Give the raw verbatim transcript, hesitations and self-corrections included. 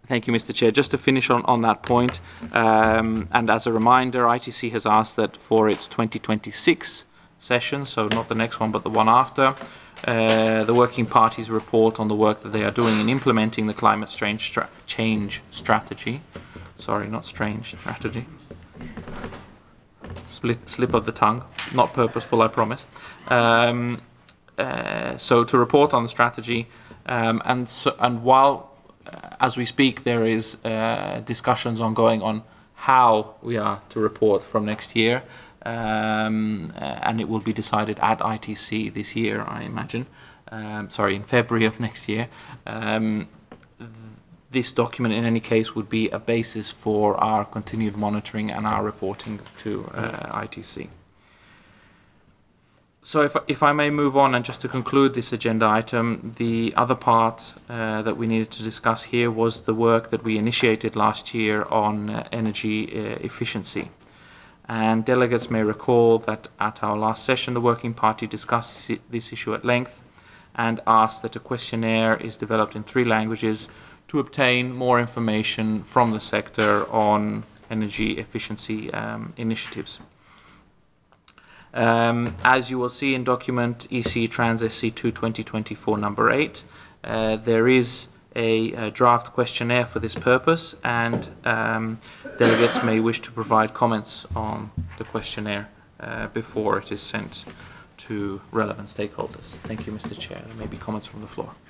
Thank you, Mister Chair. Just to finish on, on that point, um, and as a reminder, I T C has asked that for its twenty twenty-six session, so not the next one but the one after, uh, the working parties report on the work that they are doing in implementing the climate change, stra change strategy. Sorry, not strange strategy. Split, slip of the tongue. Not purposeful, I promise. Um, uh, so to report on the strategy, um, and so, and while as we speak, there is uh, discussions ongoing on how we are to report from next year, um, uh, and it will be decided at I T C this year, I imagine. Um, sorry, in February of next year. Um, this document, in any case, would be a basis for our continued monitoring and our reporting to uh, I T C. So if, if I may move on, and just to conclude this agenda item, the other part uh, that we needed to discuss here was the work that we initiated last year on uh, energy uh, efficiency. And delegates may recall that at our last session, the Working Party discussed this issue at length and asked that a questionnaire is developed in three languages to obtain more information from the sector on energy efficiency um, initiatives. Um, as you will see in document E C Trans S C two twenty twenty-four number eight, uh, there is a, a draft questionnaire for this purpose, and um, delegates may wish to provide comments on the questionnaire uh, before it is sent to relevant stakeholders. Thank you, Mister Chair. There may be comments from the floor.